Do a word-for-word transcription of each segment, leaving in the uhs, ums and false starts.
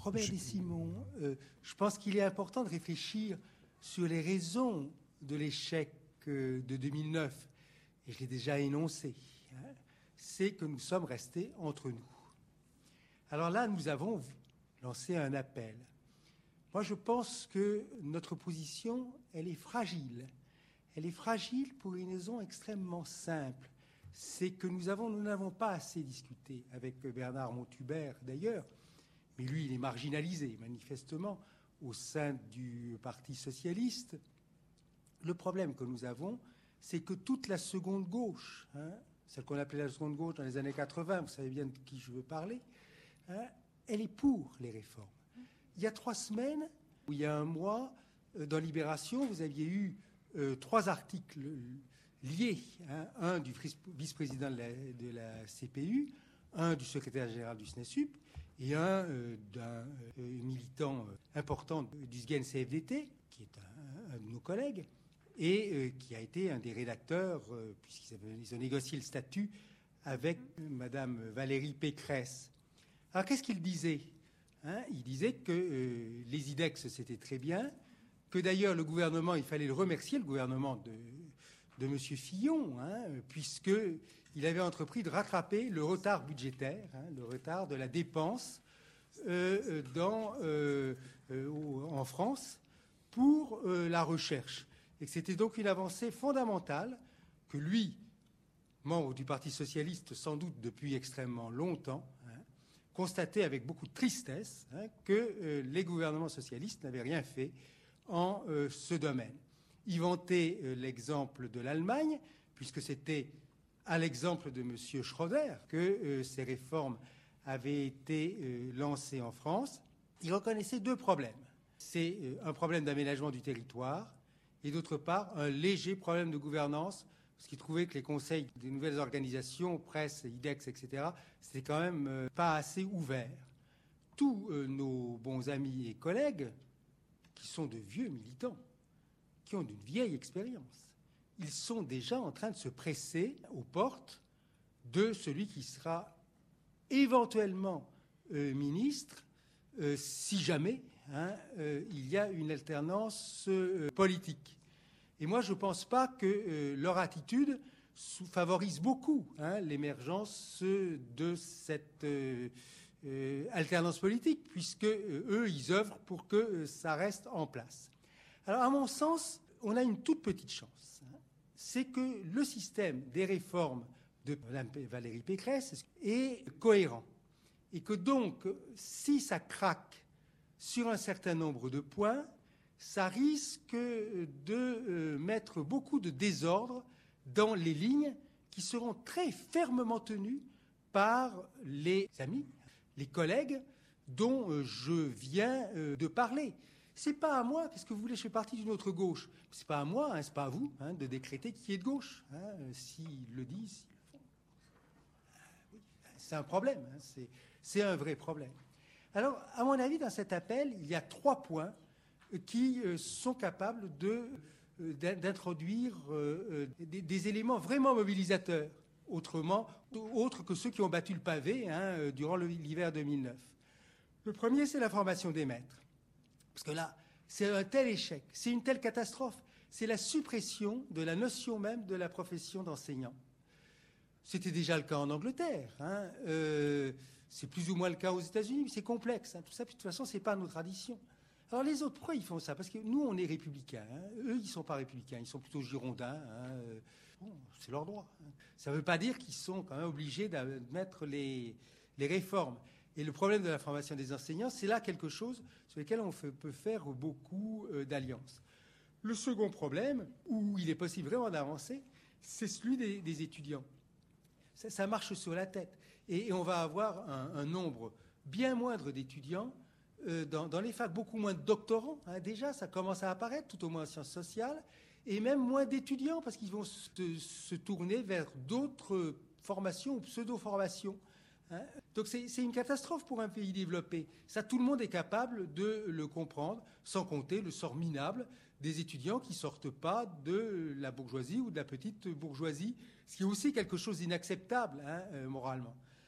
Robert Je... Desimon, euh, je pense qu'il est important de réfléchir sur les raisons de l'échec euh, de deux mille neuf. Et je l'ai déjà énoncé. Hein, c'est que nous sommes restés entre nous. Alors là, nous avons lancé un appel. Moi, je pense que notre position, elle est fragile. Elle est fragile pour une raison extrêmement simple. C'est que nous avons, nous n'avons pas assez discuté avec Bernard Montubert, d'ailleurs, mais lui, il est marginalisé, manifestement, au sein du Parti socialiste. Le problème que nous avons, c'est que toute la seconde gauche, hein, celle qu'on appelait la seconde gauche dans les années quatre-vingts, vous savez bien de qui je veux parler, hein, elle est pour les réformes. Il y a trois semaines, ou il y a un mois, euh, dans Libération, vous aviez eu euh, trois articles liés, hein, un du vice-président de la, de la C P U, un du secrétaire général du SNESUP et un euh, d'un euh, militant euh, important du S G E N C F D T, qui est un, un de nos collègues, et euh, qui a été un des rédacteurs, euh, puisqu'ils avaient, ils ont négocié le statut avec euh, Madame Valérie Pécresse. Alors qu'est-ce qu'il disait, hein? Il disait que euh, les I D E X, c'était très bien, que d'ailleurs le gouvernement, il fallait le remercier, le gouvernement de, de M. Fillon, hein, puisqu'il avait entrepris de rattraper le retard budgétaire, hein, le retard de la dépense euh, dans, euh, euh, en France pour euh, la recherche. Et que c'était donc une avancée fondamentale que lui, membre du Parti socialiste sans doute depuis extrêmement longtemps, hein, constatait avec beaucoup de tristesse, hein, que euh, les gouvernements socialistes n'avaient rien fait en euh, ce domaine. Il vantait euh, l'exemple de l'Allemagne, puisque c'était à l'exemple de M. Schröder que euh, ces réformes avaient été euh, lancées en France. Il reconnaissait deux problèmes. C'est euh, un problème d'aménagement du territoire et d'autre part un léger problème de gouvernance, parce qu'il trouvait que les conseils des nouvelles organisations, presse, I D E X, et cetera, c'était quand même euh, pas assez ouvert. Tous euh, nos bons amis et collègues, qui sont de vieux militants, qui ont d'une vieille expérience, ils sont déjà en train de se presser aux portes de celui qui sera éventuellement euh, ministre, euh, si jamais hein, euh, il y a une alternance euh, politique. Et moi, je ne pense pas que euh, leur attitude favorise beaucoup hein, l'émergence de cette euh, euh, alternance politique, puisque euh, eux, ils œuvrent pour que euh, ça reste en place. Alors, à mon sens, on a une toute petite chance. Hein. C'est que le système des réformes de Mme Valérie Pécresse est cohérent. Et que donc, si ça craque sur un certain nombre de points, ça risque de euh, mettre beaucoup de désordre dans les lignes qui seront très fermement tenues par les amis, les collègues dont euh, je viens euh, de parler. C'est pas à moi, qu'est-ce que vous voulez, je fais partie d'une autre gauche. C'est pas à moi, hein, c'est pas à vous hein, de décréter qui est de gauche. Hein, s'ils le disent, s'ils le font. Oui, c'est un problème, hein, c'est, c'est un vrai problème. Alors, à mon avis, dans cet appel, il y a trois points qui euh, sont capables de, euh, d'introduire euh, des, des éléments vraiment mobilisateurs, autrement, autres que ceux qui ont battu le pavé hein, durant le, l'hiver deux mille neuf. Le premier, c'est la formation des maîtres. Parce que là, c'est un tel échec, c'est une telle catastrophe, c'est la suppression de la notion même de la profession d'enseignant. C'était déjà le cas en Angleterre, hein, euh, c'est plus ou moins le cas aux États-Unis, mais c'est complexe, hein, tout ça, puis de toute façon, ce n'est pas nos traditions. Alors les autres, pourquoi ils font ça? Parce que nous, on est républicains. Hein. Eux, ils ne sont pas républicains, ils sont plutôt girondins. Hein. Bon, c'est leur droit. Hein. Ça ne veut pas dire qu'ils sont quand même obligés d'admettre les, les réformes. Et le problème de la formation des enseignants, c'est là quelque chose sur lequel on fait, peut faire beaucoup euh, d'alliances. Le second problème, où il est possible vraiment d'avancer, c'est celui des, des étudiants. Ça, ça marche sur la tête. Et, et on va avoir un, un nombre bien moindre d'étudiants Dans, dans les facs, beaucoup moins de doctorants, hein, déjà, ça commence à apparaître, tout au moins en sciences sociales, et même moins d'étudiants, parce qu'ils vont se, se tourner vers d'autres formations ou pseudo-formations. Hein. Donc c'est, c'est une catastrophe pour un pays développé. Ça, tout le monde est capable de le comprendre, sans compter le sort minable des étudiants qui ne sortent pas de la bourgeoisie ou de la petite bourgeoisie, ce qui est aussi quelque chose d'inacceptable, hein, euh, moralement.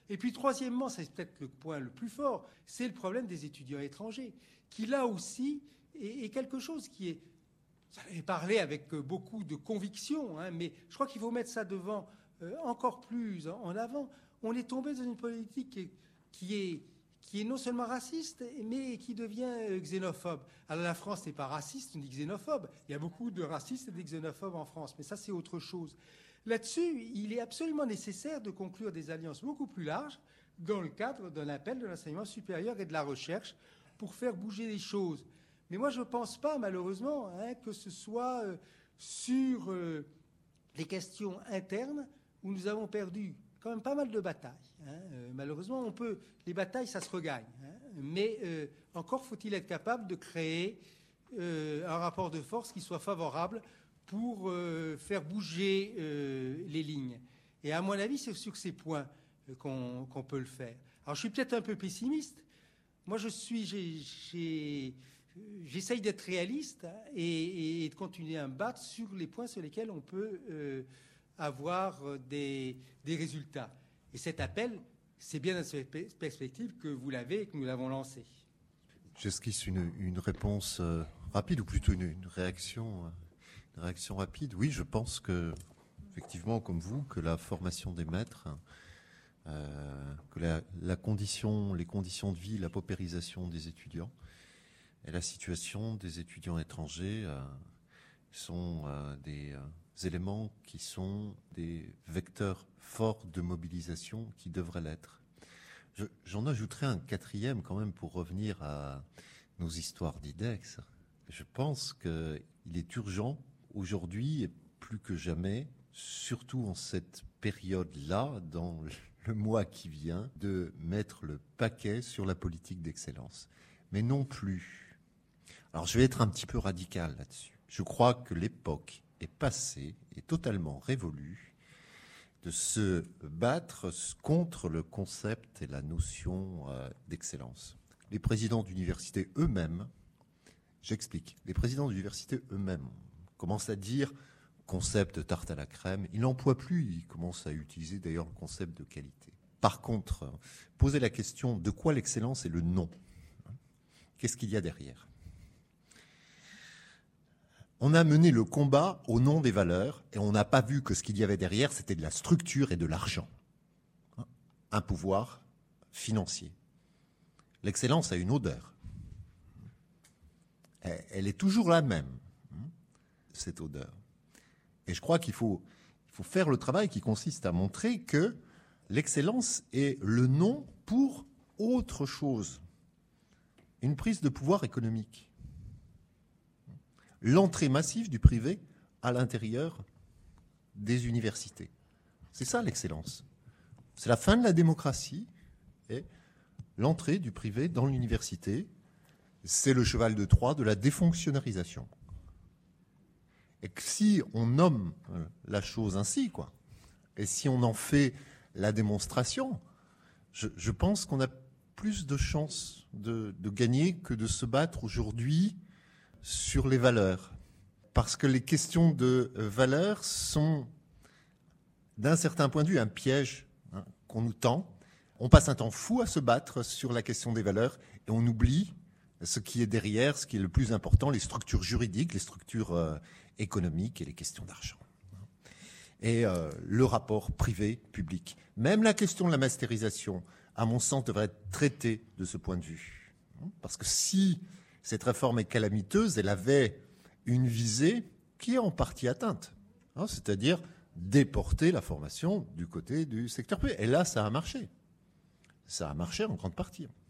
Et puis, troisièmement, c'est peut-être le point le plus fort, c'est le problème des étudiants étrangers, qui là aussi est, est quelque chose qui est... Vous avez parlé avec beaucoup de conviction, hein, mais je crois qu'il faut mettre ça devant euh, encore plus en, en avant. On est tombé dans une politique qui est, qui est, qui est non seulement raciste, mais qui devient euh, xénophobe. Alors la France n'est pas raciste ni xénophobe. Il y a beaucoup de racistes et de xénophobes en France, mais ça c'est autre chose. Là-dessus, il est absolument nécessaire de conclure des alliances beaucoup plus larges dans le cadre d'un appel de l'enseignement supérieur et de la recherche pour faire bouger les choses. Mais moi, je ne pense pas, malheureusement, hein, que ce soit euh, sur euh, les questions internes où nous avons perdu quand même pas mal de batailles. Hein. Euh, malheureusement, on peut, les batailles, ça se regagne. Hein. Mais euh, encore faut-il être capable de créer euh, un rapport de force qui soit favorable pour euh, faire bouger euh, les lignes. Et à mon avis, c'est sur ces points euh, qu'on, qu'on peut le faire. Alors, je suis peut-être un peu pessimiste. Moi, je suis... J'ai, j'ai, J'essaye d'être réaliste et, et de continuer à me battre sur les points sur lesquels on peut euh, avoir des, des résultats. Et cet appel, c'est bien dans cette perspective que vous l'avez et que nous l'avons lancé. J'esquisse une, une réponse euh, rapide, ou plutôt une, une réaction, euh, une réaction rapide. Oui, je pense que, effectivement, comme vous, que la formation des maîtres, euh, que la, la condition, les conditions de vie, la paupérisation des étudiants, et la situation des étudiants étrangers euh, sont euh, des euh, éléments qui sont des vecteurs forts de mobilisation qui devraient l'être. Je, j'en ajouterai un quatrième quand même pour revenir à nos histoires d'I D E X. Je pense qu'il est urgent aujourd'hui et plus que jamais, surtout en cette période-là, dans le mois qui vient, de mettre le paquet sur la politique d'excellence. Mais non plus. Alors je vais être un petit peu radical là-dessus. Je crois que l'époque est passée, est totalement révolue, de se battre contre le concept et la notion euh, d'excellence. Les présidents d'université eux-mêmes, j'explique, les présidents d'université eux-mêmes commencent à dire concept tarte à la crème. Ils n'emploient plus, ils commencent à utiliser d'ailleurs le concept de qualité. Par contre, poser la question de quoi l'excellence est le nom. Qu'est-ce qu'il y a derrière ? On a mené le combat au nom des valeurs et on n'a pas vu que ce qu'il y avait derrière, c'était de la structure et de l'argent. Un pouvoir financier. L'excellence a une odeur. Elle est toujours la même, cette odeur. Et je crois qu'il faut, il faut faire le travail qui consiste à montrer que l'excellence est le nom pour autre chose. Une prise de pouvoir économique. L'entrée massive du privé à l'intérieur des universités. C'est ça l'excellence. C'est la fin de la démocratie et l'entrée du privé dans l'université. C'est le cheval de Troie de la défonctionnalisation. Et que si on nomme la chose ainsi, quoi, et si on en fait la démonstration, je, je pense qu'on a plus de chances de, de gagner que de se battre aujourd'hui sur les valeurs. Parce que les questions de valeurs sont, d'un certain point de vue, un piège hein, qu'on nous tend. On passe un temps fou à se battre sur la question des valeurs et on oublie ce qui est derrière, ce qui est le plus important, les structures juridiques, les structures euh, économiques et les questions d'argent. Et euh, le rapport privé-public. Même la question de la mastérisation, à mon sens, devrait être traitée de ce point de vue. Parce que si cette réforme est calamiteuse, elle avait une visée qui est en partie atteinte, hein, c'est-à-dire déporter la formation du côté du secteur privé. Et là, ça a marché. Ça a marché en grande partie.